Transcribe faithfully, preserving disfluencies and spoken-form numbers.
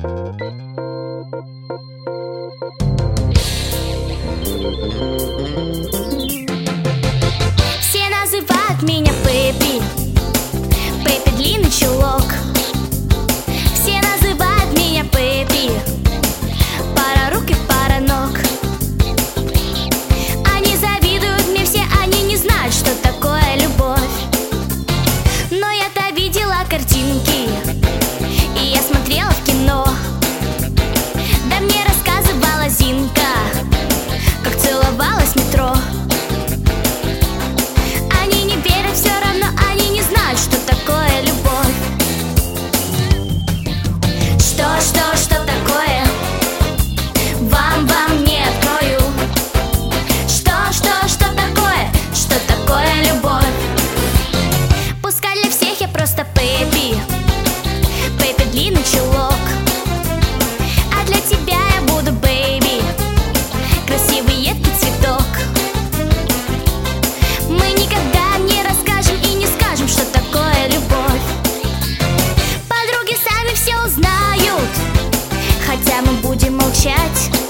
Все называют меня Пеппи, Пеппи длинный чулок. Все называют меня Пеппи, пара рук и пара ног. Они завидуют мне все, они не знают, что такое любовь. Но я-то видела картинки, и я смотрела в кино. Да мне рассказывала Зинка, как целовалась в метро. Они не верят, все равно они не знают, что такое любовь. Что, что, что такое? Вам, вам не открою. Что, что, что такое? Что такое любовь? Пускай для всех я просто Пеппи, Пеппи длинный чулок. А для тебя я буду бэйби, красивый едкий цветок. Мы никогда не расскажем и не скажем, что такое любовь. Подруги сами все узнают, хотя мы будем молчать.